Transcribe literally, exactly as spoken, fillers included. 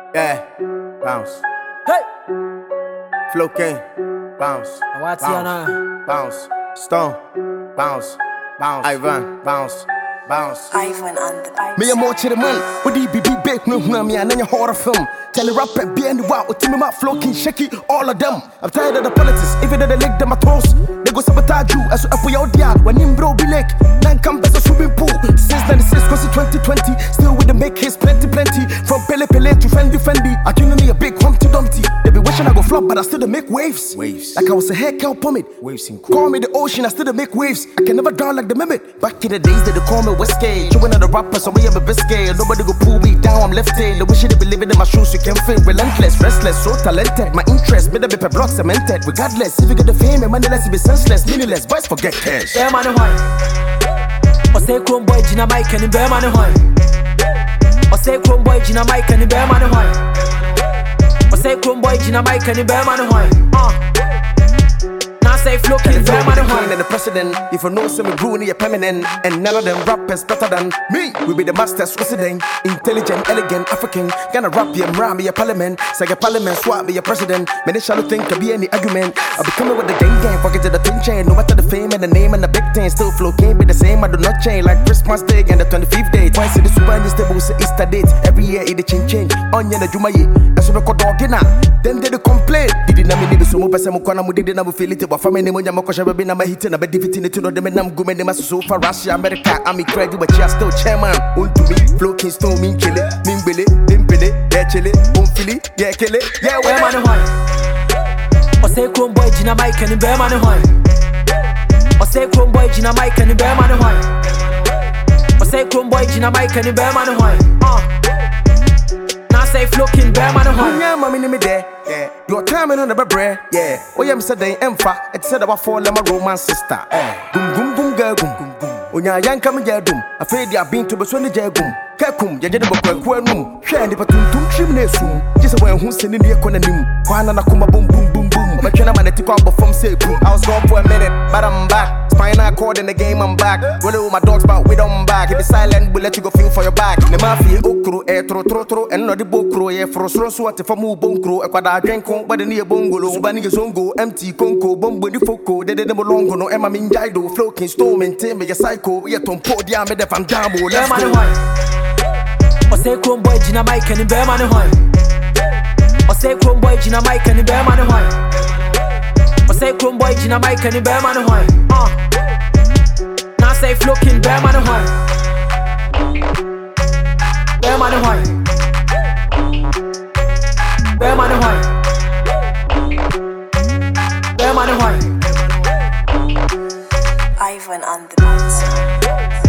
Yeah, bounce. Hey, Flow King, bounce. what's bounce, your name? bounce. Stone, bounce, bounce. Ivan, bounce, bounce. Ivan on the beat. Me a more to the man, what do you be big? No, no, me and then you horror film. Tell the rapper, be any wow, what me my flow king, shaky, all of them. I'm tired of the politics, even though they lick them my toes. They go sabotage you, as up with your dear, when him bro be like, nine campus a swimming pool. Since ninety-six, cause it's twenty twenty, still with the make his plenty, plenty. From Pele Pele to Fendi Fendi, I can me a big Humpty Dumpty. They be wishing I go flop, but I still dey make waves. Waves. Like I was a hair cow pomade. Waves in cool. Call me the ocean, I still dey make waves. I can never drown like the mimic. Back in the days, they dey call me Westgate. Chewing on the rappers, so we have a biscuit. Nobody go pull me down, I'm left tail. They wish they be living in my shoes, you can feel relentless, restless, so talented. My interest, made a paper block cemented. Regardless, if you get the fame, and money less, it be senseless, meaningless. Boys forget cash. Bear money wine. I say chrome boy Gina Mike and bear money wine. I say chrome boy Gina Mike and bear money wine. I say chrome boy Gina Mike and bear money wine. Uh. Now say flow king bear money wine. And the president, if you know some Bruni, you're permanent. And none of them rappers better than me. We be the masters, resident, intelligent, elegant, African. Gonna rap your ram, your parliament. Say your parliament, swap me your president. Many shall think could be any argument. I'll be coming with the gang gang, forget to the thing chain. No matter the fame and the name and the big thing, still flow can't be the same. I do not change like Christmas Day and the twenty-fifth day. Twice in the super and the stable, say Easter date. Every year it change change. Onion the Jumaye, that's what I call dog dinner. Then they complain. Did not mean so much as I'm gonna did not feel it. But for me, when I'm going to be my hit and I'm defeating it to know them and I'm going to so far Russia, America, I'm credit, but you're still chairman. On to me, flow king stone, mean kill it, mean billy, dim billy, yeah, chill it, boom filly, yeah, kill it, yeah, bear money wine. I say chrome boy Gina Mike and bear money wine. I say chrome boy Gina Mike and bear money wine. I say chrome boy Gina Mike and bear money wine. Uh. Now say flow king bear money wine. Yeah, mommy, me there. Yeah. Your time on the bread. Yeah. Oh, yeah, Mister Day, Emfa. It said about four lemon romance sister. Eh. Boom, boom, boom, girl, boom, boom, boom. When you're young, come here, doom. Afraid you have been to the Sunday Jagum. Kakum, you did a book, Quanum. Shandy, but two chimneys soon. Just a way who's sending the economy. Kwana Nakuma, boom, boom, boom, boom. My channel man, a tip up from Sepu. I was gone for a minute, but I'm back. Spinal cord in the game, I'm back. Roll with my dogs, but we don't back. If it's silent, we'll let you go feel for your back. The mafia, okro, eh, tro, tro, tro, and not the bokro, yeah, for so so what if I move bonkro, a quadra drink, but the near bongolo, Subani zongo, empty conco, bombo the foco, they didn't longo, no Emma Minjaido, floating storm and Tim, a psycho, we are tom podia, made a fan jambo, bear money wine. I say chrome boy Gina Mike and bear money wine. I say chrome boy Gina Mike and bear money wine. I say chrome boy Gina Mike and bear money wine. Uh. Now say flow king bear money wine. Bear money wine. Bear money wine. Bear money wine. Ivan on the beat.